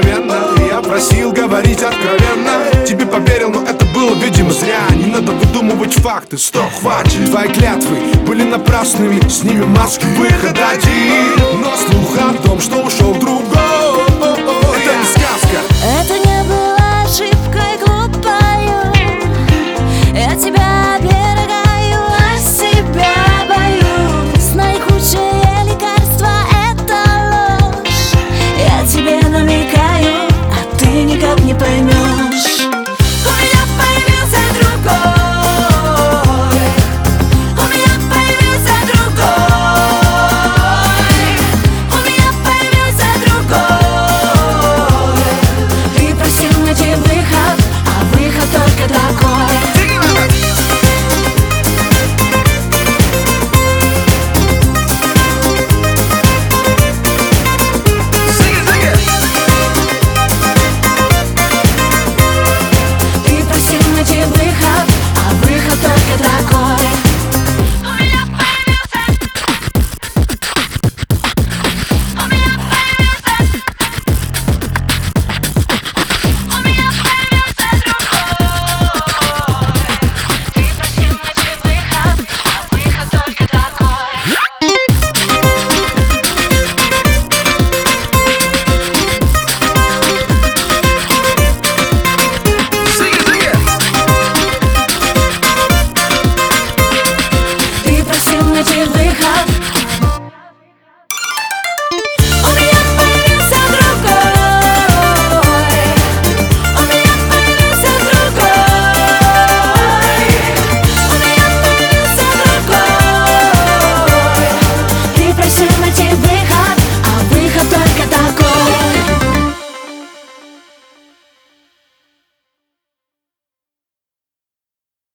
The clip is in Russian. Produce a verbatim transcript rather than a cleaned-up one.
мгновенно. Я просил говорить откровенно, тебе поверил, но это было, видимо, зря. Не надо выдумывать факты, стоп, хватит. Твои клятвы были напрасными, с ними маски выхода один. Но слух о том, что ушел другой, это не сказка. Это не была ошибкой глупою. Я тебя оберегаю, а себя боюсь. Наихудшее лекарство — это ложь. Я тебе намекаю, а ты никак не поймешь.